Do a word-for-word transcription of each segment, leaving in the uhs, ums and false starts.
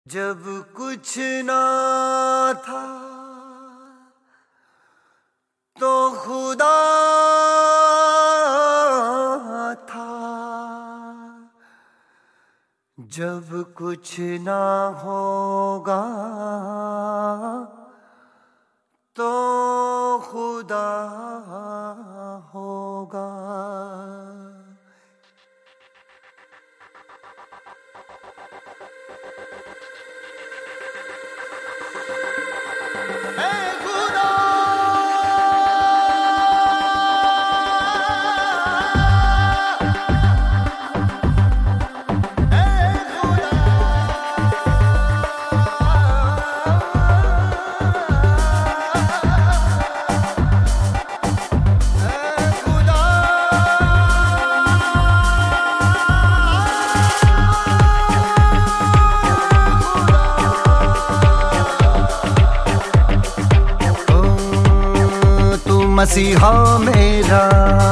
जब कुछ ना था तो खुदा था, जब कुछ ना होगा तो खुदा होगा। मसीहा मेरा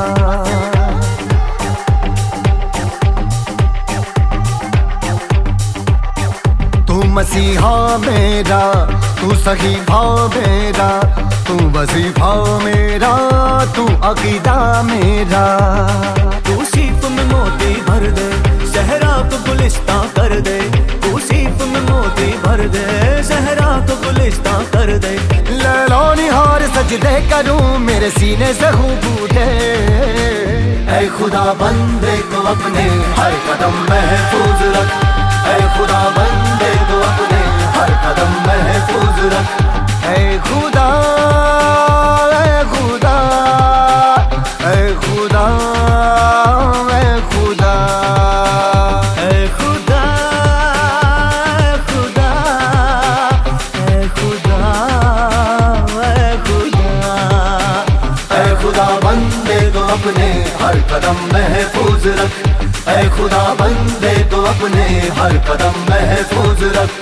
तू मसीहा मेरा, तू सही भाव मेरा, तू वजीफा मेरा, तू अकीदा मेरा। तू सीप में मोती भर दे, सहरा को गुलिस्तां कर दे। तू सीप में मोती भर दे, सहरा को गुलिस्तां कर दे। लैला निहार सजदे करूं, मेरे सीने से हूँ बूटे। ऐ खुदा बंदे को अपने हर कदम महफूज रख, ऐ खुदा बंदे को अपने हर कदम महफूज रख। ऐ खुदा ऐ खुदा ऐ खुदा ऐ खुदा ऐ खुदा ऐ खुदा ऐ खुदा ऐ खुदा ऐ खुदा बंदे को अपने हर कदम महफूज रख, ऐ खुदा बंदे को अपने हर कदम महफूज रख।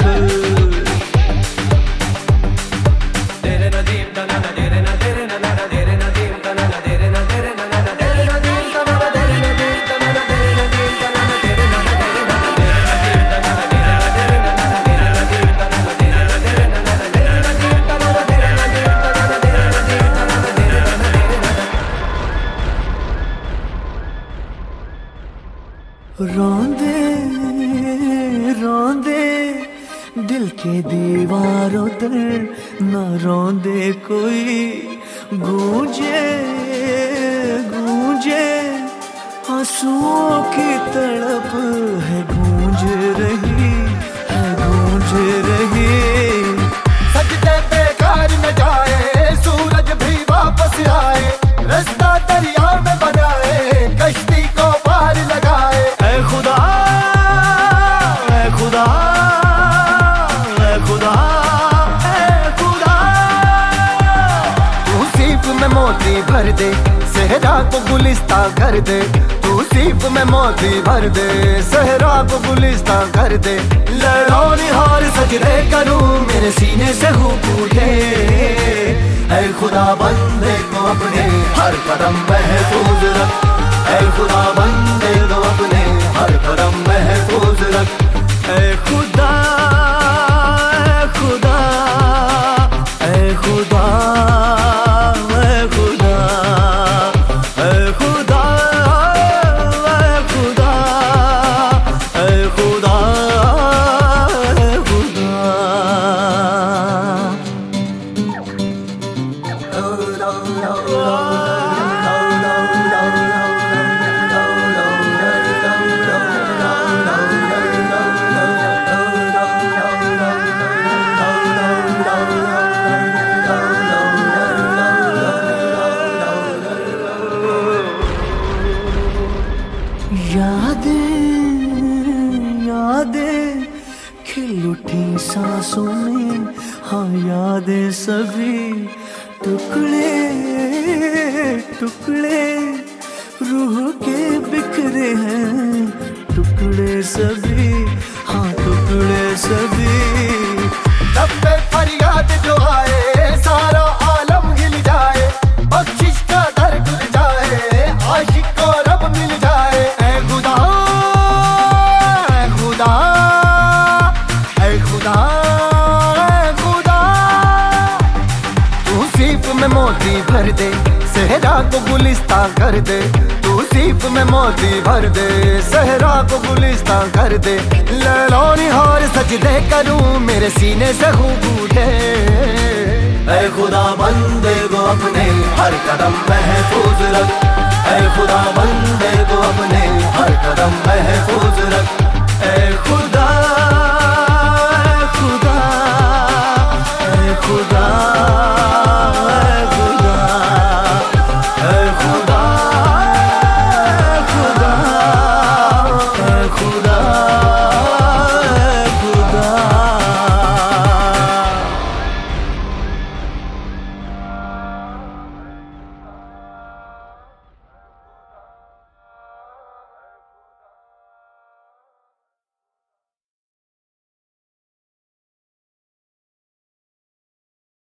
रोंदे रोंदे दिल के दीवारों तर न रोंदे कोई, गूंजे गूंजे आंसुओं की तड़प है, गूंज रही है गूंज रही। सजदे बेकार न जाए, सूरज भी वापस आए, रास्ता दरिया में बनाए, कश्ती को पार लगाए। ऐ खुदा ऐ खुदा ऐ खुदा ऐ खुदा। तू सीप में मोती भर दे, सहरा को गुलिस्तां कर दे। तू सीप में मोती भर दे, सहरा को गुलिस्तां कर दे। लैला निहार सजदे करूं, मेरे सीने से हूँ पूछे। ऐ खुदा बंदे को अपने हर कदम महफूज रख, ऐ खुदा बंदे को अपने हर कदम महफूज रख। ऐ खुदा ऐ खुदा ऐ खुदा ऐ खुदा ऐ खुदा ऐ खुदा ऐ खुदा ऐ खुदा। यादें यादें खिल उठी सांसों में, हाँ यादें सभी टुकड़े टुकड़े रूह के बिखरे हैं, टुकड़े सभी हाँ टुकड़े सभी। जब पे फरियाद जो आए, सारा आलम हिल जाए, बख्शिश का दर खुल जाए, आशिक को रब मिल जाए। ऐ खुदा ऐ खुदा ऐ खुदा खुदा खुदा तू सीप में मोती भर दे, सहरा को गुलिस्ता कर दे। तू सीप में मोती भर दे, सहरा को गुलिस्ता कर दे। लैला निहार सजदे करूं, मेरे सीने से खूब दे। ऐ खुदा बंदे को अपने हर कदम महफूज रख, ऐ खुदा बंदे को अपने हर कदम महफूज रख, ऐ खुदा